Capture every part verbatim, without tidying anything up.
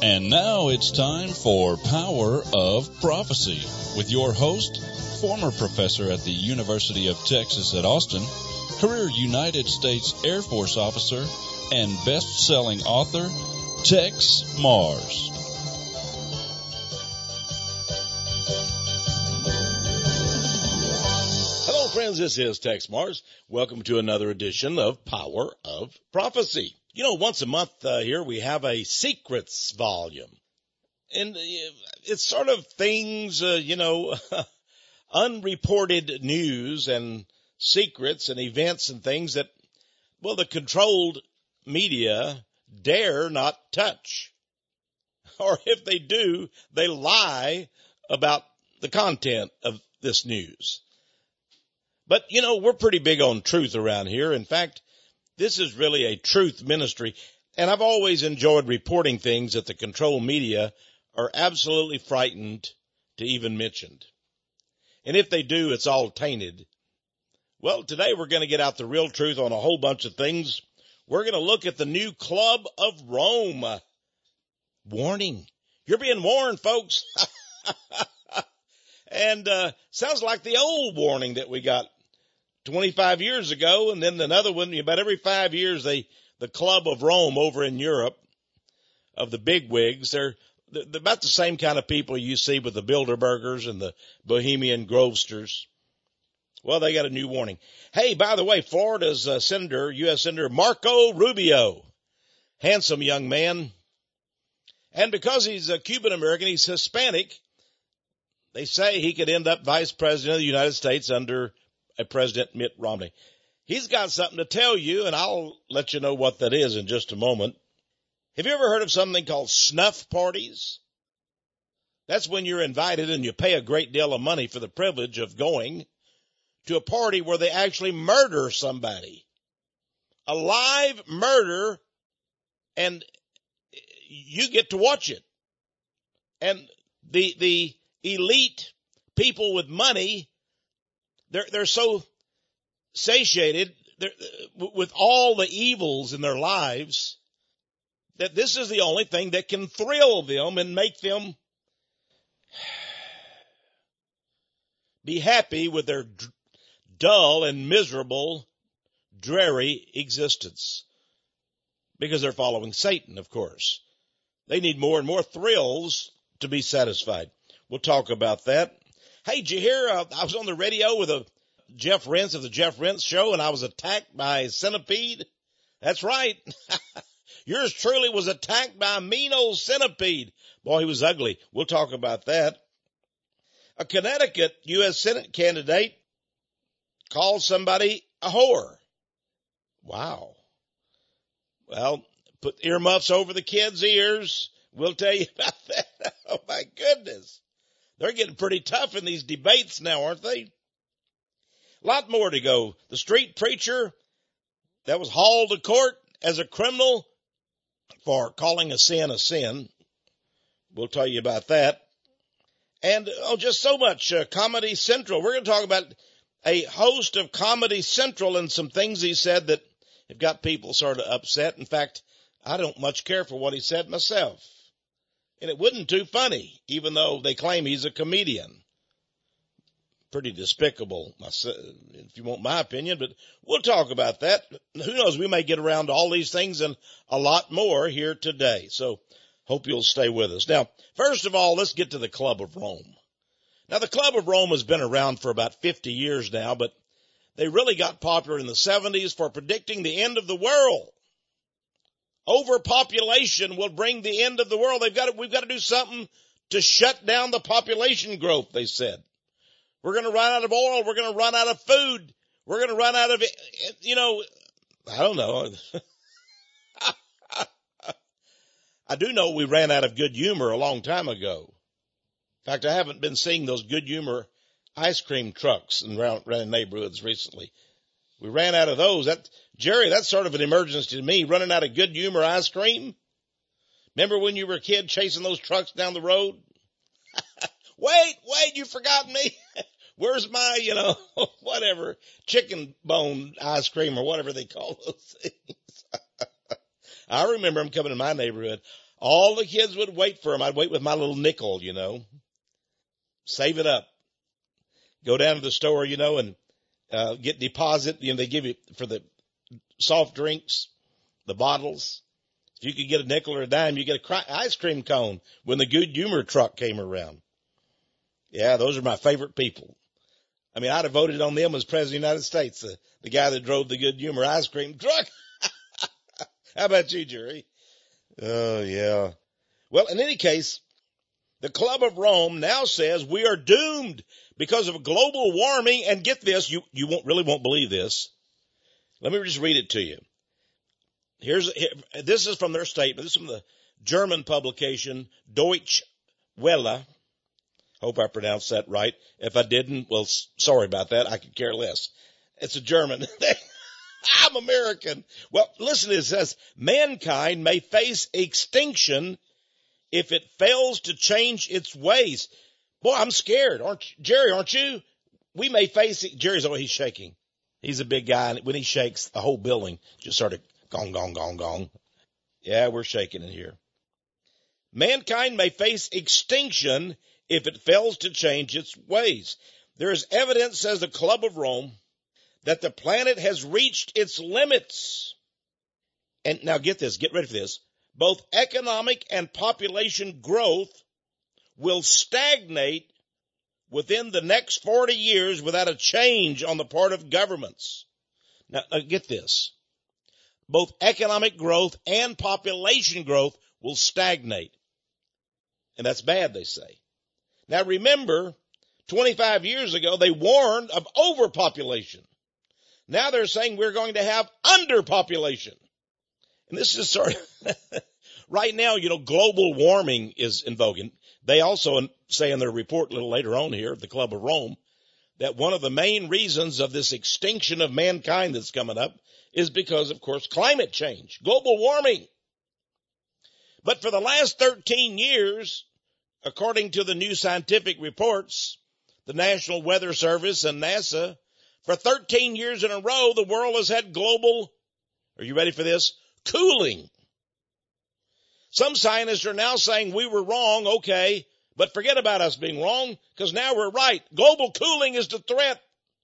And now it's time for Power of Prophecy with your host, former professor at the University of Texas at Austin, career United States Air Force officer, and best-selling author, Tex Mars. Hello, friends. This is Tex Mars. Welcome to another edition of Power of Prophecy. You know, once a month uh, here we have a secrets volume. And uh, it's sort of things, uh, you know, unreported news and secrets and events and things that, well, the controlled media dare not touch. Or if they do, they lie about the content of this news. But, you know, we're pretty big on truth around here. In fact, this is really a truth ministry. And I've always enjoyed reporting things that the controlled media are absolutely frightened to even mention. And if they do, it's all tainted. Well, today we're going to get out the real truth on a whole bunch of things. We're going to look at the new Club of Rome. Warning. You're being warned, folks. And uh sounds like the old warning that we got twenty-five years ago, and then another one about every five years. They the Club of Rome over in Europe of the bigwigs. They're, they're about the same kind of people you see with the Bilderbergers and the Bohemian Grovesters. Well, they got a new warning. Hey, by the way, Florida's uh, Senator, U S Senator Marco Rubio, handsome young man, and because he's a Cuban American, he's Hispanic. They say he could end up vice president of the United States under a President Mitt Romney. He's got something to tell you, and I'll let you know what that is in just a moment. Have you ever heard of something called snuff parties? That's when you're invited and you pay a great deal of money for the privilege of going to a party where they actually murder somebody. A live murder, and you get to watch it. And the, the, elite people with money, they're, they're so satiated they're, with all the evils in their lives that this is the only thing that can thrill them and make them be happy with their d- dull and miserable, dreary existence. Because they're following Satan, of course. They need more and more thrills to be satisfied. We'll talk about that. Hey, did you hear, uh, I was on the radio with a Jeff Rentz of the Jeff Rentz Show, and I was attacked by a centipede. That's right. Yours truly was attacked by a mean old centipede. Boy, he was ugly. We'll talk about that. A Connecticut U S Senate candidate called somebody a whore. Wow. Well, put earmuffs over the kids' ears. We'll tell you about that. Oh, my goodness. They're getting pretty tough in these debates now, aren't they? A lot more to go. The street preacher that was hauled to court as a criminal for calling a sin a sin. We'll tell you about that. And, oh, just so much. Uh, Comedy Central. We're going to talk about a host of Comedy Central and some things he said that have got people sort of upset. In fact, I don't much care for what he said myself. And it wasn't too funny, even though they claim he's a comedian. Pretty despicable, if you want my opinion, but we'll talk about that. Who knows, we may get around to all these things and a lot more here today. So hope you'll stay with us. Now, first of all, let's get to the Club of Rome. Now, the Club of Rome has been around for about fifty years now, but they really got popular in the seventies for predicting the end of the world. Overpopulation will bring the end of the world. They've got to, we've got to do something to shut down the population growth, they said. We're going to run out of oil. We're going to run out of food. We're going to run out of, you know, I don't know. I do know we ran out of good humor a long time ago. In fact, I haven't been seeing those good humor ice cream trucks in around, around neighborhoods recently. We ran out of those. That, Jerry, that's sort of an emergency to me, running out of good humor ice cream. Remember when you were a kid chasing those trucks down the road? Wait, wait, you forgot me. Where's my, you know, whatever, chicken bone ice cream or whatever they call those things. I remember them coming to my neighborhood. All the kids would wait for him. I'd wait with my little nickel, you know, save it up, go down to the store, you know, and uh, get deposit. You know, they give you for the soft drinks, the bottles. If you could get a nickel or a dime, you get a cri- ice cream cone when the Good Humor truck came around. Yeah, those are my favorite people. I mean, I'd have voted on them as President of the United States, the, the guy that drove the Good Humor ice cream truck. How about you, Jerry? Oh, yeah. Well, in any case, the Club of Rome now says we are doomed because of global warming. And get this, you, you won't really won't believe this. Let me just read it to you. Here's, here, this is from their statement. This is from the German publication Deutsche Welle. Hope I pronounced that right. If I didn't, well, sorry about that. I could care less. It's a German. I'm American. Well, listen to this. It says, mankind may face extinction if it fails to change its ways. Boy, I'm scared. Aren't you? Jerry, aren't you? We may face it. Jerry's, oh, he's shaking. He's a big guy, and when he shakes, the whole building just sort of gong, gong, gong, gong. Yeah, we're shaking in here. Mankind may face extinction if it fails to change its ways. There is evidence, says the Club of Rome, that the planet has reached its limits. And now get this, get ready for this. Both economic and population growth will stagnate within the next forty years without a change on the part of governments. Now, now get this. Both economic growth and population growth will stagnate. And that's bad, they say. Now remember, twenty-five years ago, they warned of overpopulation. Now they're saying we're going to have underpopulation. And this is sort of, right now, you know, global warming is in vogue. And they also say in their report a little later on here at the Club of Rome that one of the main reasons of this extinction of mankind that's coming up is because, of course, climate change, global warming. But for the last thirteen years, according to the new scientific reports, the National Weather Service and NASA, for thirteen years in a row, the world has had global, are you ready for this? Cooling. Some scientists are now saying we were wrong, okay, but forget about us being wrong, because now we're right. Global cooling is the threat.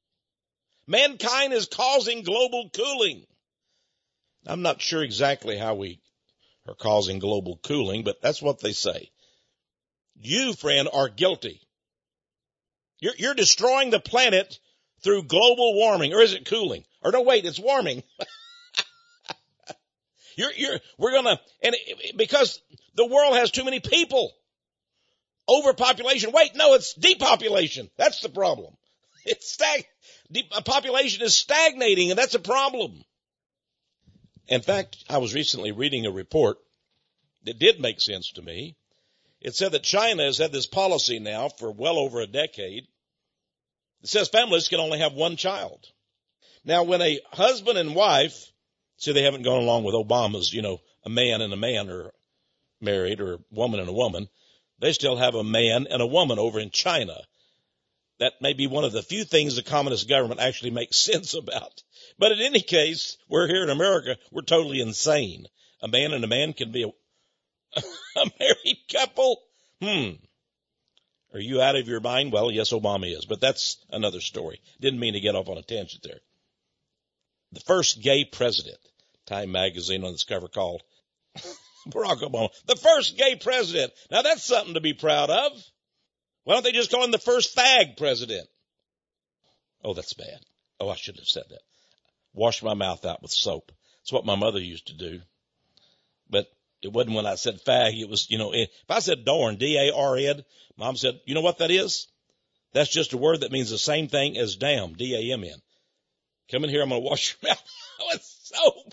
Mankind is causing global cooling. I'm not sure exactly how we are causing global cooling, but that's what they say. You, friend, are guilty. You're, you're destroying the planet through global warming, or is it cooling? Or no, wait, it's warming. you're, you're, we're gonna, and it, because the world has too many people. Overpopulation. Wait, no, it's depopulation. That's the problem. It's stag, de- population is stagnating, and that's a problem. In fact, I was recently reading a report that did make sense to me. It said that China has had this policy now for well over a decade. It says families can only have one child. Now, when a husband and wife, see, they haven't gone along with Obama's, you know, a man and a man are married, or a woman and a woman. They still have a man and a woman over in China. That may be one of the few things the communist government actually makes sense about. But in any case, we're here in America, we're totally insane. A man and a man can be a, a married couple? Hmm. Are you out of your mind? Well, yes, Obama is, but that's another story. Didn't mean to get off on a tangent there. The first gay president, Time magazine on its cover called Barack Obama, the first gay president. Now that's something to be proud of. Why don't they just call him the first fag president? Oh, that's bad. Oh, I shouldn't have said that. Wash my mouth out with soap. That's what my mother used to do. But it wasn't when I said fag. It was, you know, if I said darn, D A R N, Mom said, you know what that is? That's just a word that means the same thing as damn, D A M N. Come in here, I'm going to wash your mouth with soap.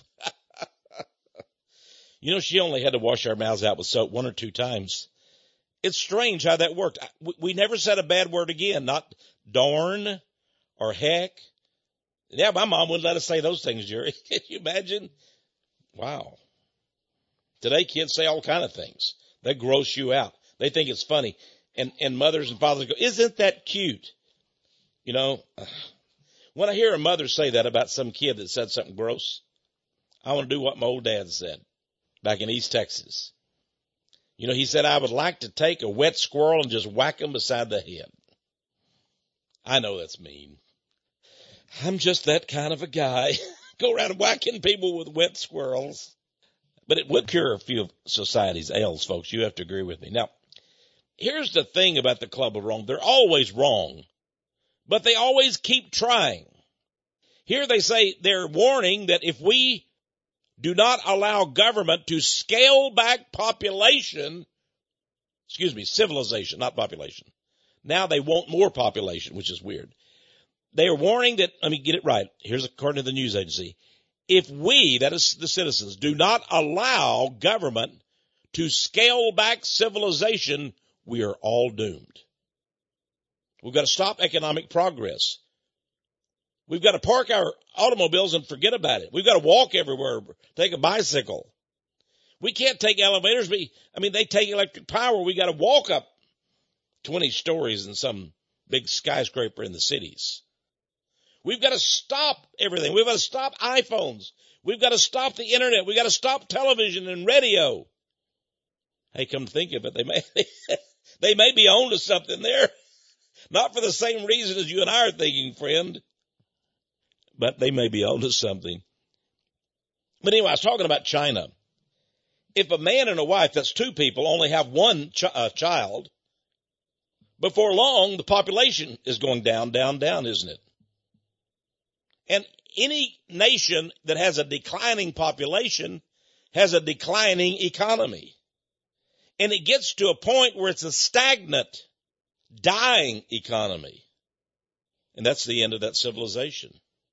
You know, she only had to wash our mouths out with soap one or two times. It's strange how that worked. We never said a bad word again, not darn or heck. Yeah, my mom wouldn't let us say those things, Jerry. Can you imagine? Wow. Today, kids say all kind of things. They gross you out. They think it's funny. And, and mothers and fathers go, isn't that cute? You know, when I hear a mother say that about some kid that said something gross, I want to do what my old dad said back in East Texas. You know, he said, I would like to take a wet squirrel and just whack him beside the head. I know that's mean. I'm just that kind of a guy. Go around whacking people with wet squirrels. But it would cure a few of society's ails, folks. You have to agree with me. Now, here's the thing about the Club of Rome. They're always wrong, but they always keep trying. Here they say they're warning that if we do not allow government to scale back population, excuse me, civilization, not population. Now they want more population, which is weird. They are warning that, let me get it right. Here's according to the news agency. If we, that is the citizens, do not allow government to scale back civilization, we are all doomed. We've got to stop economic progress. We've got to park our automobiles and forget about it. We've got to walk everywhere, take a bicycle. We can't take elevators. We, I mean, they take electric power. We got to walk up twenty stories in some big skyscraper in the cities. We've got to stop everything. We've got to stop iPhones. We've got to stop the internet. We've got to stop television and radio. Hey, come to think of it, they may, they may be on to something there. Not for the same reason as you and I are thinking, friend. But they may be on to something. But anyway, I was talking about China. If a man and a wife, that's two people, only have one ch- uh, child, before long, the population is going down, down, down, isn't it? And any nation that has a declining population has a declining economy. And it gets to a point where it's a stagnant, dying economy. And that's the end of that civilization.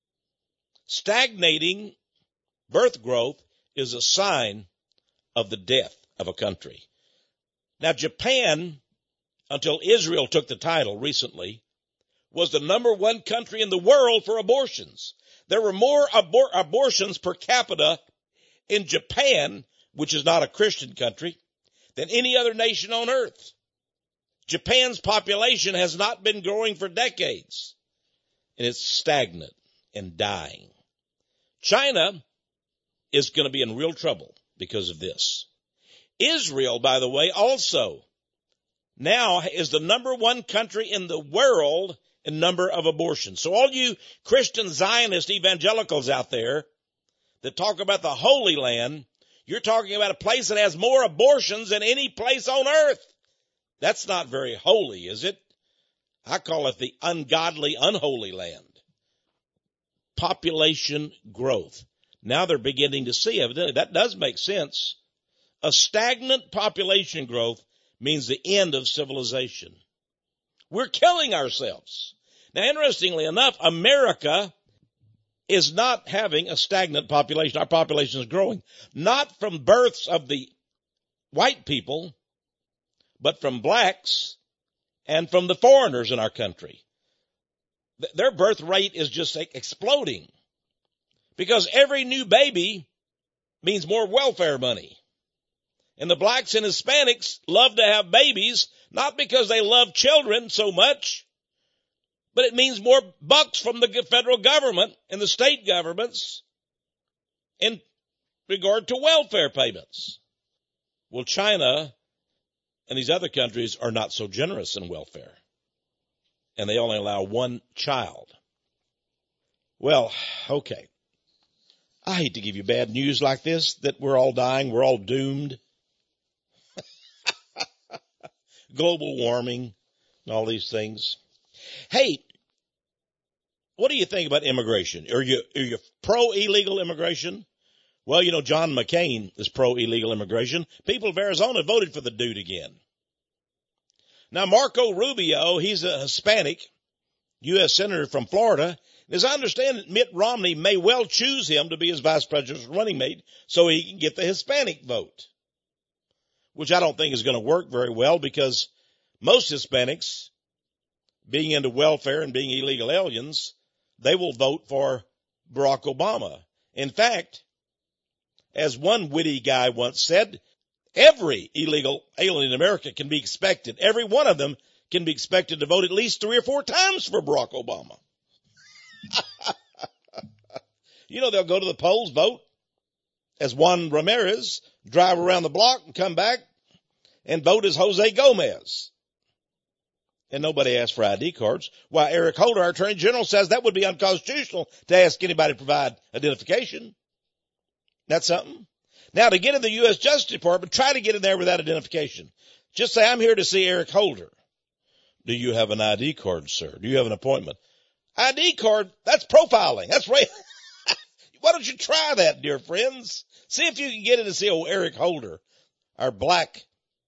Stagnating birth growth is a sign of the death of a country. Now, Japan, until Israel took the title recently, was the number one country in the world for abortions. There were more abor- abortions per capita in Japan, which is not a Christian country, than any other nation on earth. Japan's population has not been growing for decades, and it's stagnant and dying. China is going to be in real trouble because of this. Israel, by the way, also now is the number one country in the world in number of abortions. So all you Christian Zionist evangelicals out there that talk about the Holy Land, you're talking about a place that has more abortions than any place on earth. That's not very holy, is it? I call it the ungodly, unholy land. Population growth. Now they're beginning to see, evidently, that does make sense. A stagnant population growth means the end of civilization. We're killing ourselves. Now, interestingly enough, America is not having a stagnant population. Our population is growing. Not from births of the white people, but from blacks and from the foreigners in our country. Their birth rate is just exploding because every new baby means more welfare money. And the blacks and Hispanics love to have babies, not because they love children so much, but it means more bucks from the federal government and the state governments in regard to welfare payments. Well, China and these other countries are not so generous in welfare, and they only allow one child. Well, okay. I hate to give you bad news like this, that we're all dying, we're all doomed. Global warming and all these things. Hey, what do you think about immigration? Are you, are you pro-illegal immigration? Well, you know, John McCain is pro-illegal immigration. People of Arizona voted for the dude again. Now, Marco Rubio, he's a Hispanic U S senator from Florida. As I understand it, Mitt Romney may well choose him to be his vice president's running mate so he can get the Hispanic vote, which I don't think is going to work very well because most Hispanics, being into welfare and being illegal aliens, they will vote for Barack Obama. In fact, as one witty guy once said, every illegal alien in America can be expected, every one of them can be expected to vote at least three or four times for Barack Obama. You know, they'll go to the polls, vote, as Juan Ramirez, drive around the block and come back and vote as Jose Gomez. And nobody asked for I D cards. While Eric Holder, our Attorney General, says that would be unconstitutional to ask anybody to provide identification. That's something. Now, to get in the U S Justice Department, try to get in there without identification. Just say, I'm here to see Eric Holder. Do you have an I D card, sir? Do you have an appointment? I D card, that's profiling. That's right. Why don't you try that, dear friends? See if you can get in to see old Eric Holder, our black,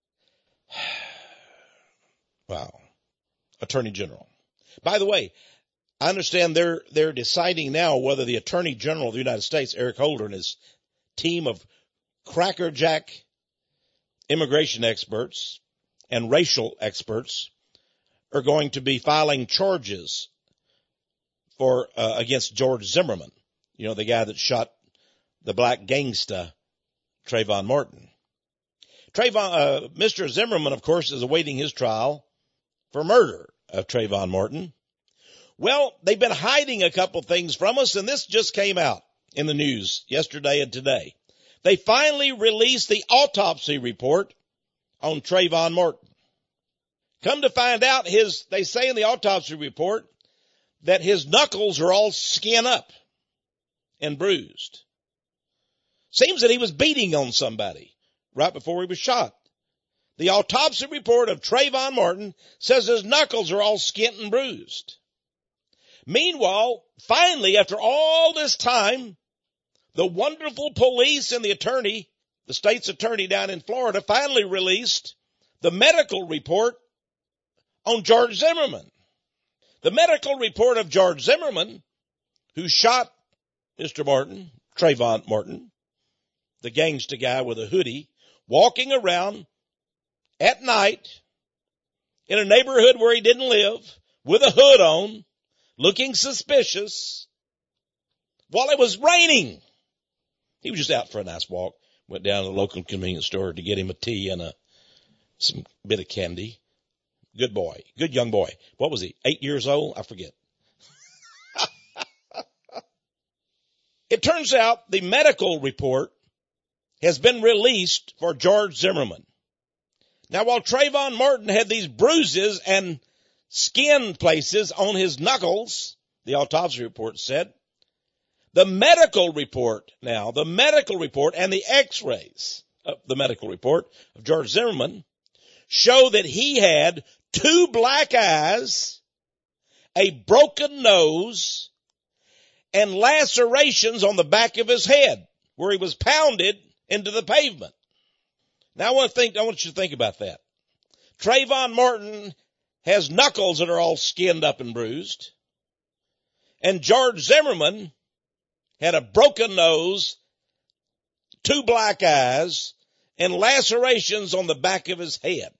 wow, Attorney General. By the way, I understand they're, they're deciding now whether the Attorney General of the United States, Eric Holder, and his team of crackerjack immigration experts and racial experts are going to be filing charges for, uh, against George Zimmerman. You know, the guy that shot the black gangsta, Trayvon Martin. Trayvon, uh, Mister Zimmerman, of course, is awaiting his trial for murder of Trayvon Martin. Well, they've been hiding a couple things from us, and this just came out in the news yesterday and today. They finally released the autopsy report on Trayvon Martin. Come to find out, his, they say in the autopsy report that his knuckles are all skin up and bruised. Seems that he was beating on somebody right before he was shot. The autopsy report of Trayvon Martin says his knuckles are all skint and bruised. Meanwhile, finally, after all this time, the wonderful police and the attorney, the state's attorney down in Florida, finally released the medical report on George Zimmerman. The medical report of George Zimmerman, who shot Mister Martin, Trayvon Martin, the gangster guy with a hoodie, walking around at night in a neighborhood where he didn't live, with a hood on, looking suspicious, while it was raining. He was just out for a nice walk, went down to the local convenience store to get him a tea and a some bit of candy. Good boy, good young boy. What was he, eight years old? I forget. It turns out the medical report has been released for George Zimmerman. Now, while Trayvon Martin had these bruises and skin places on his knuckles, the autopsy report said, the medical report now, the medical report and the x-rays of the medical report of George Zimmerman show that he had two black eyes, a broken nose, and lacerations on the back of his head where he was pounded into the pavement. Now I want to think, I want you to think about that. Trayvon Martin has knuckles that are all skinned up and bruised. And George Zimmerman had a broken nose, two black eyes, and lacerations on the back of his head.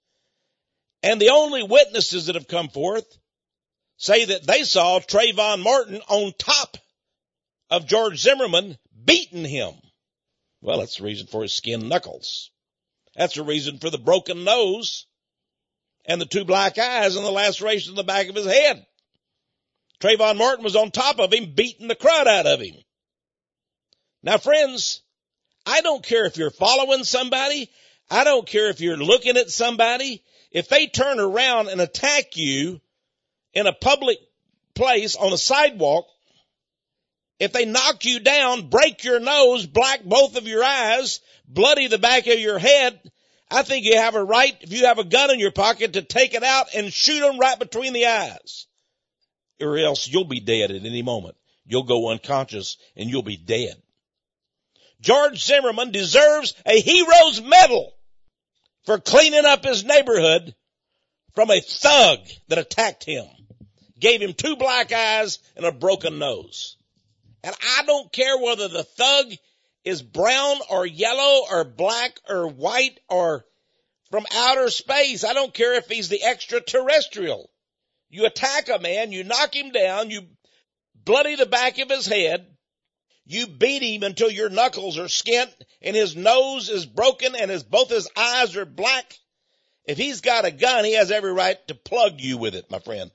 And the only witnesses that have come forth say that they saw Trayvon Martin on top of George Zimmerman beating him. Well, that's the reason for his skinned knuckles. That's the reason for the broken nose and the two black eyes and the laceration in the back of his head. Trayvon Martin was on top of him, beating the crud out of him. Now, friends, I don't care if you're following somebody. I don't care if you're looking at somebody. If they turn around and attack you in a public place on a sidewalk, if they knock you down, break your nose, black both of your eyes, bloody the back of your head, I think you have a right, if you have a gun in your pocket, to take it out and shoot them right between the eyes. Or else you'll be dead at any moment. You'll go unconscious and you'll be dead. George Zimmerman deserves a hero's medal for cleaning up his neighborhood from a thug that attacked him, gave him two black eyes and a broken nose. And I don't care whether the thug is brown or yellow or black or white or from outer space. I don't care if he's the extraterrestrial. You attack a man, you knock him down, you bloody the back of his head, you beat him until your knuckles are skint and his nose is broken and his both his eyes are black. If he's got a gun, he has every right to plug you with it, my friend.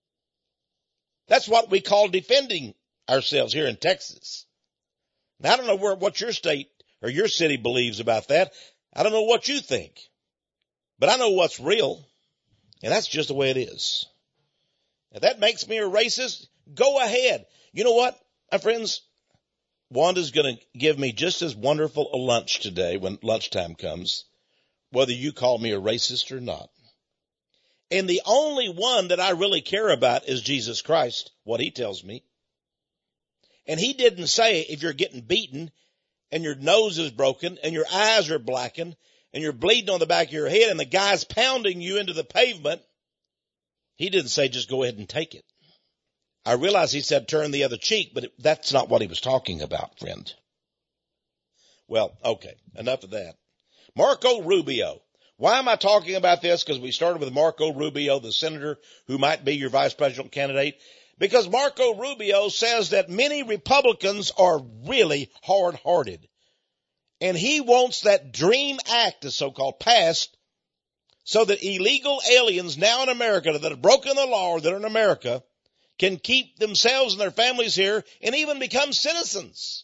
That's what we call defending ourselves here in Texas. Now, I don't know where, what your state or your city believes about that. I don't know what you think. But I know what's real, and that's just the way it is. If that makes me a racist, go ahead. You know what, my friends? Wanda's going to give me just as wonderful a lunch today when lunchtime comes, whether you call me a racist or not. And the only one that I really care about is Jesus Christ, what he tells me. And he didn't say if you're getting beaten and your nose is broken and your eyes are blackened and you're bleeding on the back of your head and the guy's pounding you into the pavement, he didn't say just go ahead and take it. I realize he said turn the other cheek, but that's not what he was talking about, friend. Well, okay, enough of that. Marco Rubio. Why am I talking about this? Because we started with Marco Rubio, the senator who might be your vice presidential candidate. Because Marco Rubio says that many Republicans are really hard-hearted. And he wants that DREAM Act, the so-called, passed so that illegal aliens now in America that have broken the law or that are in America can keep themselves and their families here and even become citizens.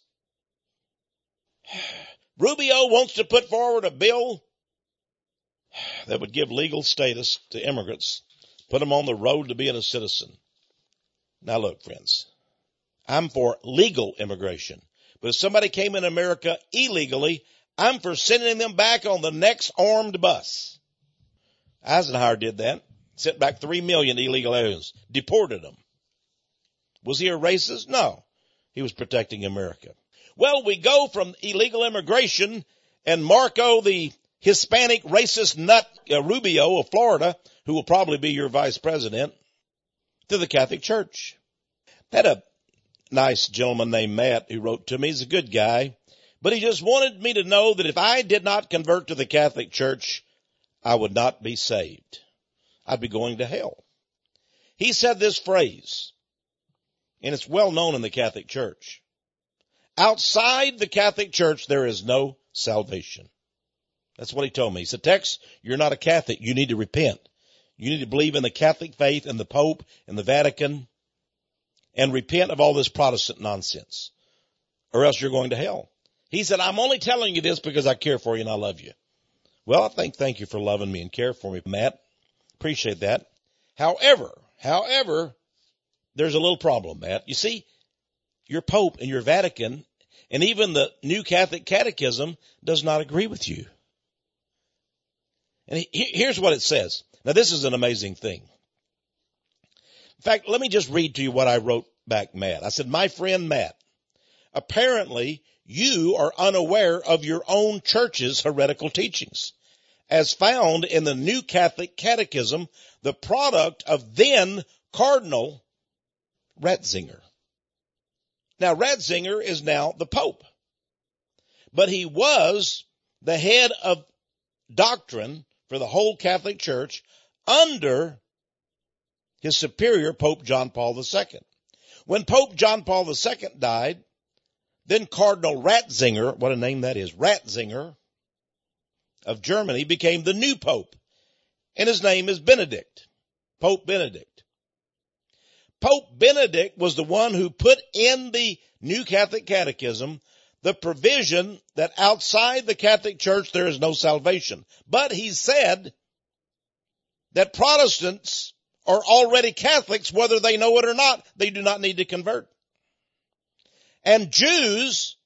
Rubio wants to put forward a bill that would give legal status to immigrants, put them on the road to being a citizen. Now look, friends, I'm for legal immigration. But if somebody came in America illegally, I'm for sending them back on the next armed bus. Eisenhower did that. Sent back three million illegal aliens. Deported them. Was he a racist? No. He was protecting America. Well, we go from illegal immigration and Marco, the Hispanic racist nut, uh, Rubio of Florida, who will probably be your vice president, to the Catholic Church. Had a nice gentleman named Matt who wrote to me. He's a good guy, but he just wanted me to know that if I did not convert to the Catholic Church, I would not be saved. I'd be going to hell. He said this phrase, and it's well known in the Catholic Church. Outside the Catholic Church, there is no salvation. That's what he told me. He said, Tex, you're not a Catholic. You need to repent. You need to believe in the Catholic faith and the Pope and the Vatican and repent of all this Protestant nonsense, or else you're going to hell. He said, I'm only telling you this because I care for you and I love you. Well, I think, thank you for loving me and care for me, Matt. Appreciate that. However, however, there's a little problem, Matt. You see, your Pope and your Vatican and even the New Catholic Catechism does not agree with you. And he, here's what it says. Now, this is an amazing thing. In fact, let me just read to you what I wrote back, Matt. I said, my friend Matt, apparently you are unaware of your own church's heretical teachings, as found in the New Catholic Catechism, the product of then Cardinal Ratzinger. Now, Ratzinger is now the Pope, but he was the head of doctrine for the whole Catholic Church under his superior, Pope John Paul the Second. When Pope John Paul the Second died, then Cardinal Ratzinger, what a name that is, Ratzinger of Germany, became the new Pope, and his name is Benedict, Pope Benedict. Pope Benedict was the one who put in the New Catholic Catechism the provision that outside the Catholic Church there is no salvation. But he said that Protestants are already Catholics, whether they know it or not. They do not need to convert. And Jews,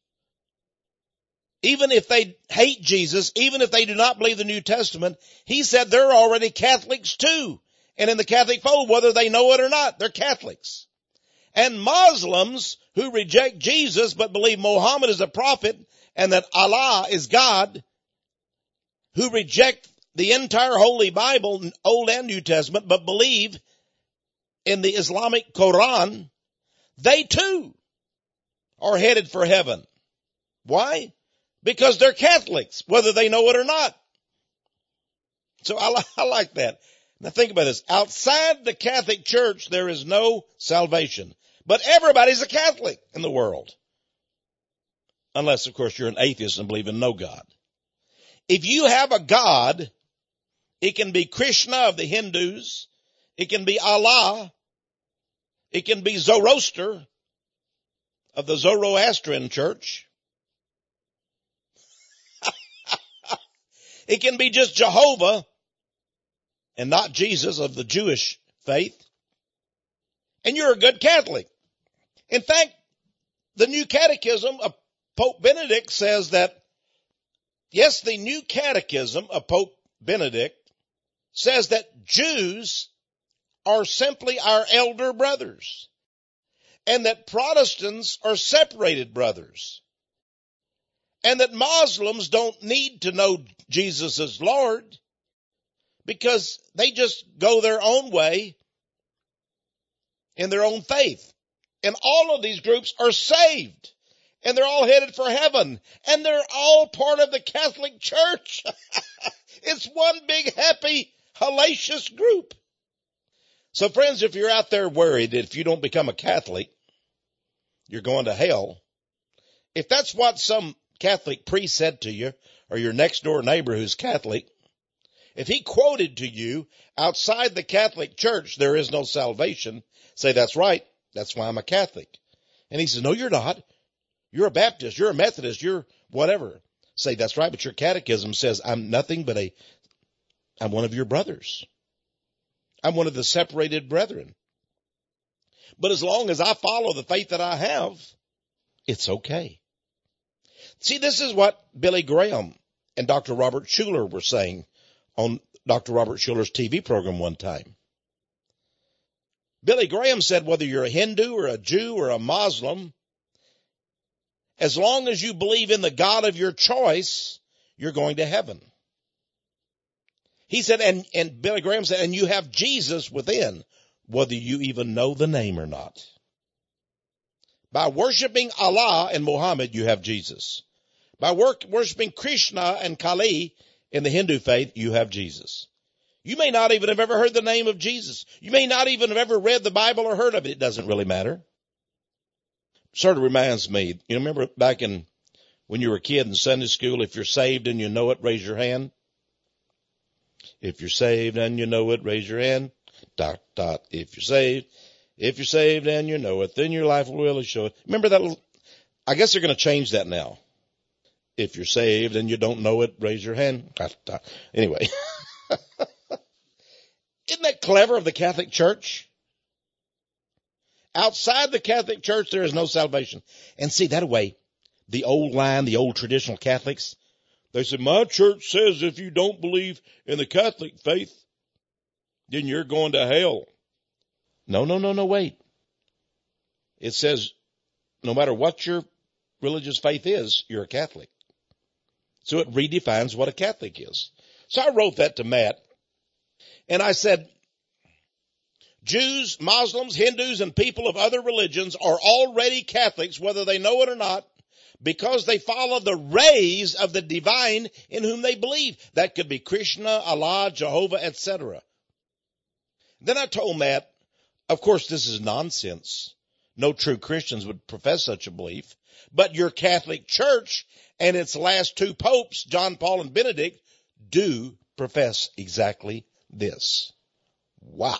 even if they hate Jesus, even if they do not believe the New Testament, he said they're already Catholics too. And in the Catholic fold, whether they know it or not, they're Catholics. And Muslims who reject Jesus but believe Muhammad is a prophet and that Allah is God, who reject the entire Holy Bible, Old and New Testament, but believe in the Islamic Quran, they too are headed for heaven. Why? Because they're Catholics, whether they know it or not. So I, I like that. Now think about this. Outside the Catholic Church, there is no salvation. But everybody's a Catholic in the world. Unless, of course, you're an atheist and believe in no God. If you have a God, it can be Krishna of the Hindus. It can be Allah. It can be Zoroaster of the Zoroastrian church. It can be just Jehovah and not Jesus of the Jewish faith, and you're a good Catholic. In fact, the New Catechism of Pope Benedict says that, yes, the New Catechism of Pope Benedict says that Jews are simply our elder brothers, and that Protestants are separated brothers, and that Muslims don't need to know Jesus as Lord because they just go their own way in their own faith. And all of these groups are saved, and they're all headed for heaven, and they're all part of the Catholic Church. It's one big, happy, hellacious group. So friends, if you're out there worried that if you don't become a Catholic, you're going to hell, if that's what some Catholic priest said to you, or your next door neighbor who's Catholic, if he quoted to you, outside the Catholic Church there is no salvation, say, that's right, that's why I'm a Catholic. And he says, no, you're not. You're a Baptist, you're a Methodist, you're whatever. Say, that's right, but your catechism says I'm nothing but a, I'm one of your brothers. I'm one of the separated brethren. But as long as I follow the faith that I have, it's okay. See, this is what Billy Graham and Doctor Robert Schuller were saying on Doctor Robert Schuller's T V program one time. Billy Graham said, whether you're a Hindu or a Jew or a Muslim, as long as you believe in the God of your choice, you're going to heaven. He said, and, and Billy Graham said, and you have Jesus within, whether you even know the name or not. By worshiping Allah and Muhammad, you have Jesus. By work, worshiping Krishna and Kali in the Hindu faith, you have Jesus. You may not even have ever heard the name of Jesus. You may not even have ever read the Bible or heard of it. It doesn't really matter. Sort of reminds me, you remember back in when you were a kid in Sunday school, if you're saved and you know it, raise your hand. If you're saved and you know it, raise your hand. Dot, dot. If you're saved, if you're saved and you know it, then your life will really show it. Remember that little, I guess they're going to change that now. If you're saved and you don't know it, raise your hand. Dot, dot. Anyway. Isn't that clever of the Catholic Church? Outside the Catholic Church, there is no salvation. And see, that way, the old line, the old traditional Catholics, they say, my church says if you don't believe in the Catholic faith, then you're going to hell. No, no, no, no, wait. It says no matter what your religious faith is, you're a Catholic. So it redefines what a Catholic is. So I wrote that to Matt. And I said, Jews, Muslims, Hindus, and people of other religions are already Catholics, whether they know it or not, because they follow the rays of the divine in whom they believe. That could be Krishna, Allah, Jehovah, et cetera. Then I told Matt, of course, this is nonsense. No true Christians would profess such a belief. But your Catholic Church and its last two popes, John Paul and Benedict, do profess exactly this. Wow.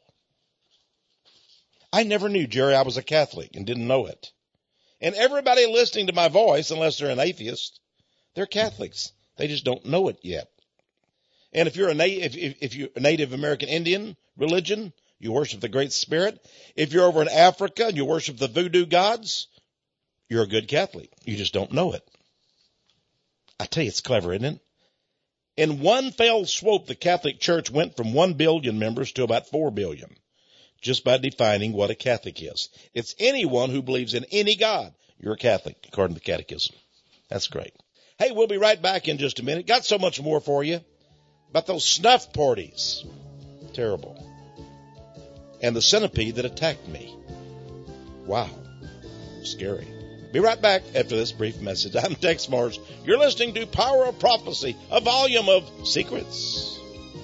I never knew, Jerry, I was a Catholic and didn't know it. And everybody listening to my voice, unless they're an atheist, they're Catholics. They just don't know it yet. And if you're a native, if, if you're a Native American Indian religion, you worship the Great Spirit. If you're over in Africa and you worship the voodoo gods, you're a good Catholic. You just don't know it. I tell you, it's clever, isn't it? In one fell swoop, the Catholic Church went from one billion members to about four billion, just by defining what a Catholic is. It's anyone who believes in any God. You're a Catholic, according to the Catechism. That's great. Hey, we'll be right back in just a minute. Got so much more for you. About those snuff parties. Terrible. And the centipede that attacked me. Wow. Scary. Be right back after this brief message. I'm Tex Mars. You're listening to Power of Prophecy, a volume of secrets.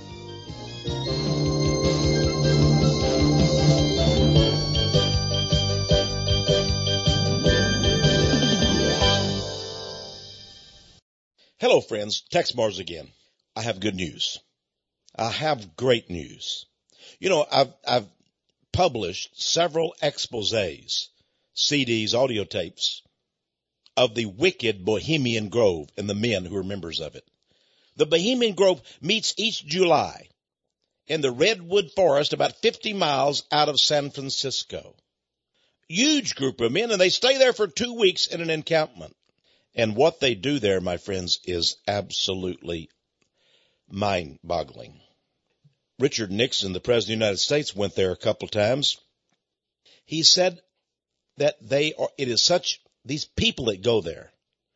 Hello, friends. Tex Mars again. I have good news. I have great news. You know, I've, I've published several exposés, C Ds, audio tapes of the wicked Bohemian Grove and the men who are members of it. The Bohemian Grove meets each July in the redwood forest about fifty miles out of San Francisco. Huge group of men, and they stay there for two weeks in an encampment. And what they do there, my friends, is absolutely mind-boggling. Richard Nixon, the President of the United States, went there a couple times. He said that they are, it is such, these people that go there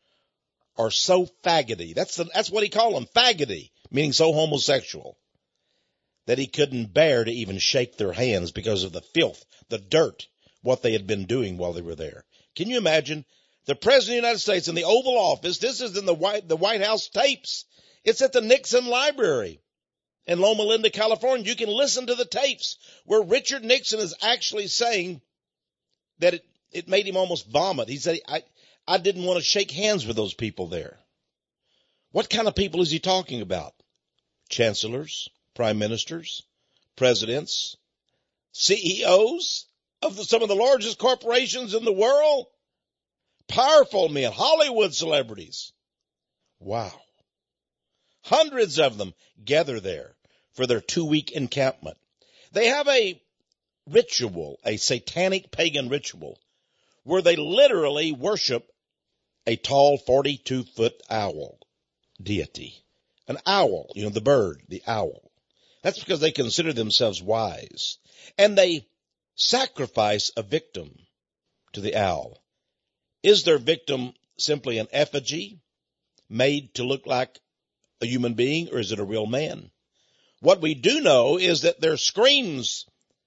are so faggoty. That's the, that's what he called them, faggoty, meaning so homosexual, that he couldn't bear to even shake their hands because of the filth, the dirt, what they had been doing while they were there. Can you imagine? The President of the United States in the Oval Office, this is in the White, the White House tapes. It's at the Nixon Library in Loma Linda, California. You can listen to the tapes where Richard Nixon is actually saying that it, it made him almost vomit. He said, I, I didn't want to shake hands with those people there. What kind of people is he talking about? Chancellors, prime ministers, presidents, C E Os of the, some of the largest corporations in the world, powerful men, Hollywood celebrities. Wow. Hundreds of them gather there for their two-week encampment. They have a ritual, a satanic pagan ritual, where they literally worship a tall forty-two foot owl deity. An owl, you know, the bird, the owl. That's because they consider themselves wise. And they sacrifice a victim to the owl. Is their victim simply an effigy made to look like a human being, or is it a real man? What we do know is that there are screams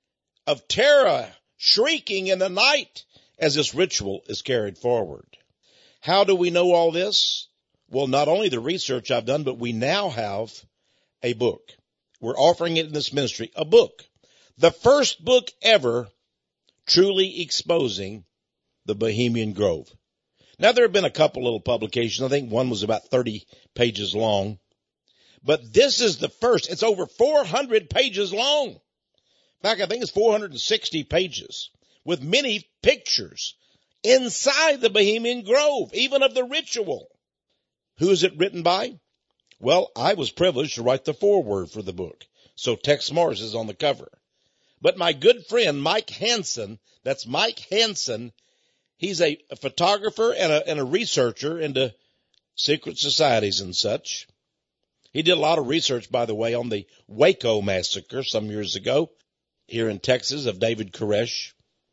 of terror shrieking in the night as this ritual is carried forward. How do we know all this? Well, not only the research I've done, but we now have a book. We're offering it in this ministry, a book. The first book ever truly exposing the Bohemian Grove. Now, there have been a couple little publications. I think one was about thirty pages long. But this is the first. It's over four hundred pages long. In fact, I think it's four hundred sixty pages with many pictures inside the Bohemian Grove, even of the ritual. Who is it written by? Well, I was privileged to write the foreword for the book. So Tex Morris is on the cover. But my good friend, Mike Hansen, that's Mike Hansen, he's a, a photographer and a, and a researcher into secret societies and such. He did a lot of research, by the way, on the Waco massacre some years ago here in Texas of David Koresh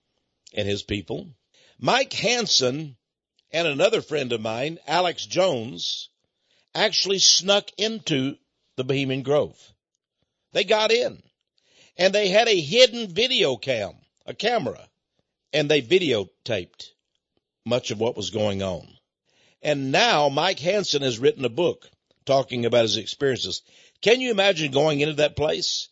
and his people. Mike Hansen and another friend of mine, Alex Jones, actually snuck into the Bohemian Grove. They got in, and they had a hidden video cam, a camera, and they videotaped much of what was going on. And now Mike Hansen has written a book talking about his experiences. Can you imagine going into that place?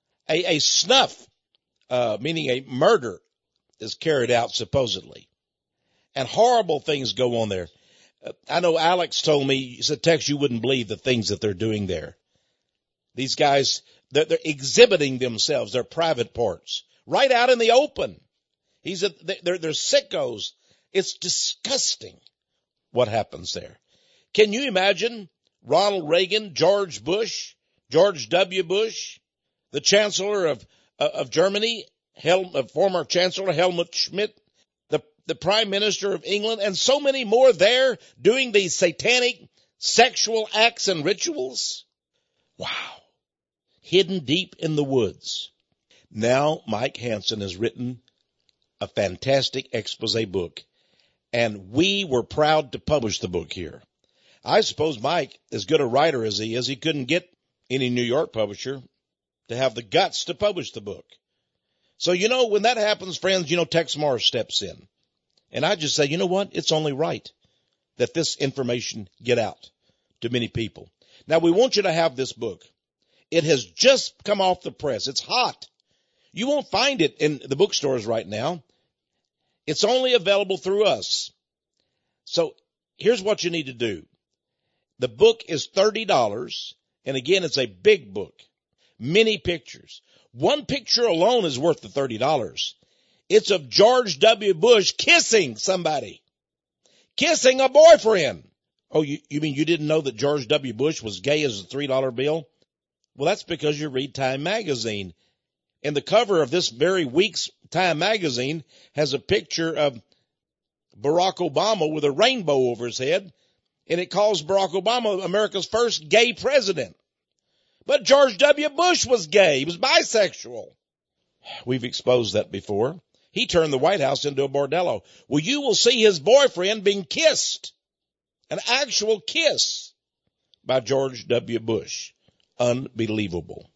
A, a snuff, uh, meaning a murder, is carried out supposedly. And horrible things go on there. Uh, I know Alex told me, he said, Tex, you wouldn't believe the things that they're doing there. These guys, they're, they're exhibiting themselves, their private parts, right out in the open. He said, they're, they're sickos. It's disgusting what happens there. Can you imagine Ronald Reagan, George Bush, George W. Bush, the Chancellor of, of Germany, Hel, uh, former Chancellor Helmut Schmidt, the, the Prime Minister of England, and so many more there doing these satanic sexual acts and rituals? Wow. Hidden deep in the woods. Now Mike Hansen has written a fantastic expose book, and we were proud to publish the book here. I suppose Mike, as good a writer as he is, he couldn't get any New York publisher to have the guts to publish the book. So, you know, when that happens, friends, you know, Tex Morris steps in. And I just say, you know what? It's only right that this information get out to many people. Now, we want you to have this book. It has just come off the press. It's hot. You won't find it in the bookstores right now. It's only available through us. So here's what you need to do. The book is thirty dollars. And again, it's a big book. Many pictures. One picture alone is worth the thirty dollars. It's of George W. Bush kissing somebody. Kissing a boyfriend. Oh, you, you mean you didn't know that George W. Bush was gay as a three dollar bill? Well, that's because you read Time magazine. And the cover of this very week's Time magazine has a picture of Barack Obama with a rainbow over his head, and it calls Barack Obama America's first gay president. But George W. Bush was gay. He was bisexual. We've exposed that before. He turned the White House into a bordello. Well, you will see his boyfriend being kissed, an actual kiss, by George W. Bush. Unbelievable.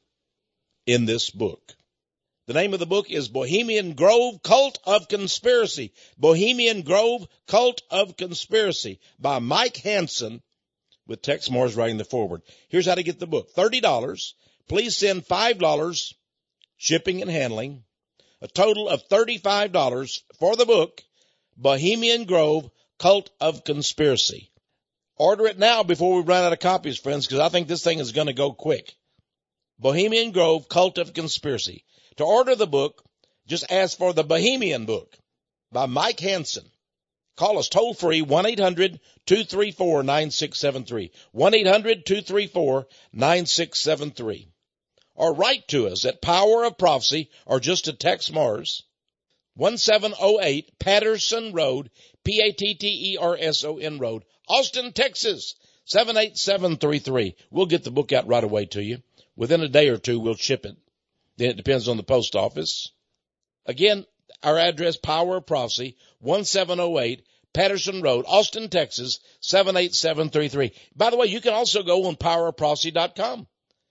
In this book. The name of the book is Bohemian Grove, Cult of Conspiracy. Bohemian Grove, Cult of Conspiracy by Mike Hansen, with Tex Morris writing the foreword. Here's how to get the book. thirty dollars. Please send five dollars shipping and handling. A total of thirty-five dollars for the book, Bohemian Grove, Cult of Conspiracy. Order it now before we run out of copies, friends, because I think this thing is going to go quick. Bohemian Grove, Cult of Conspiracy. To order the book, just ask for the Bohemian Book by Mike Hansen. Call us toll free, one eight hundred two three four nine six seven three. one eight hundred two three four nine six seven three. Or write to us at Power of Prophecy or just to Tex Mars, one seven oh eight Patterson Road, P A T T E R S O N Road, Austin, Texas, seven eight seven three three. We'll get the book out right away to you. Within a day or two, we'll ship it. Then it depends on the post office. Again, our address, Power of Prophecy, one seven oh eight Patterson Road, Austin, Texas, seven eight seven three three. By the way, you can also go on power of prophecy dot com,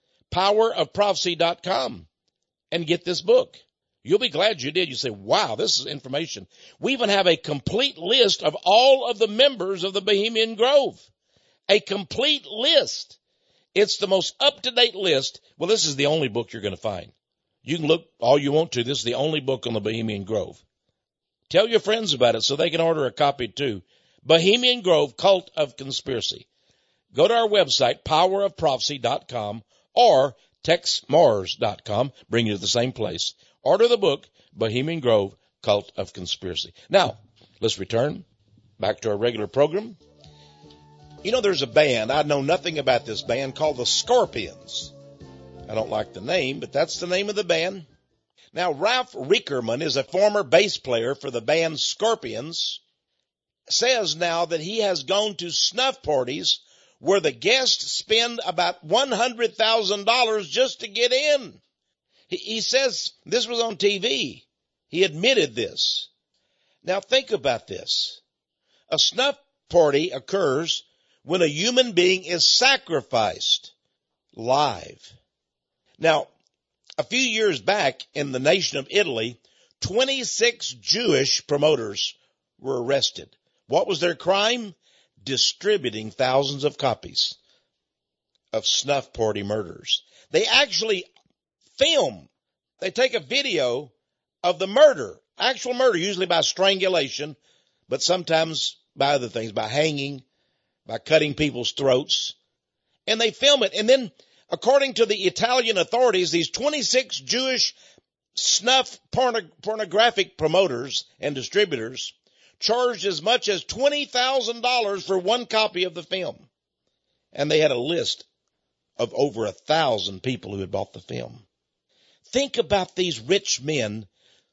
power of prophecy dot com, and get this book. You'll be glad you did. You say, wow, this is information. We even have a complete list of all of the members of the Bohemian Grove. A complete list. It's the most up-to-date list. Well, this is the only book you're going to find. You can look all you want to. This is the only book on the Bohemian Grove. Tell your friends about it so they can order a copy too. Bohemian Grove, Cult of Conspiracy. Go to our website, power of prophecy dot com or tex mars dot com. Bring you to the same place. Order the book, Bohemian Grove, Cult of Conspiracy. Now, let's return back to our regular program. You know, there's a band, I know nothing about this band, called the Scorpions. I don't like the name, but that's the name of the band. Now, Ralph Rickerman is a former bass player for the band Scorpions, says now that he has gone to snuff parties where the guests spend about one hundred thousand dollars just to get in. He, he says this was on T V. He admitted this. Now, think about this. A snuff party occurs when a human being is sacrificed live. Now, a few years back in the nation of Italy, twenty-six Jewish promoters were arrested. What was their crime? Distributing thousands of copies of snuff party murders. They actually film. They take a video of the murder, actual murder, usually by strangulation, but sometimes by other things, by hanging, by cutting people's throats. And they film it. And then, according to the Italian authorities, these twenty-six Jewish snuff porno- pornographic promoters and distributors charged as much as twenty thousand dollars for one copy of the film. And they had a list of over a thousand people who had bought the film. Think about these rich men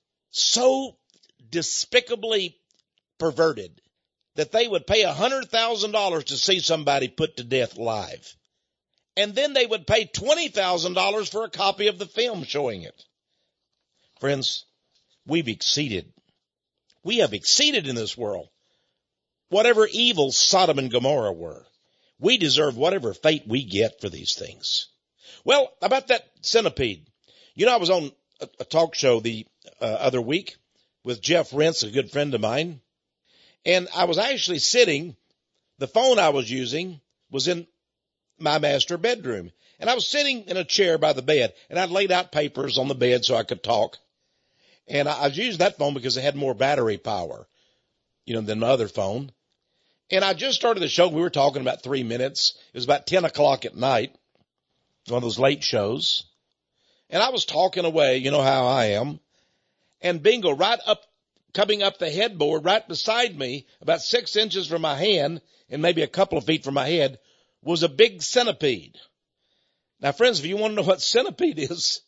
so despicably perverted that they would pay one hundred thousand dollars to see somebody put to death live. And then they would pay twenty thousand dollars for a copy of the film showing it. Friends, we've exceeded. We have exceeded in this world. Whatever evil Sodom and Gomorrah were, we deserve whatever fate we get for these things. Well, about that centipede. You know, I was on a, a talk show the uh, other week with Jeff Rentz, a good friend of mine. And I was actually sitting, the phone I was using was in my master bedroom. And I was sitting in a chair by the bed, and I'd laid out papers on the bed so I could talk. And I, I was using that phone because it had more battery power, you know, than my other phone. And I just started the show. We were talking about three minutes. It was about ten o'clock at night, one of those late shows. And I was talking away, you know how I am. And bingo, right up, coming up the headboard, right beside me, about six inches from my hand and maybe a couple of feet from my head, was a big centipede. Now, friends, if you want to know what centipede is,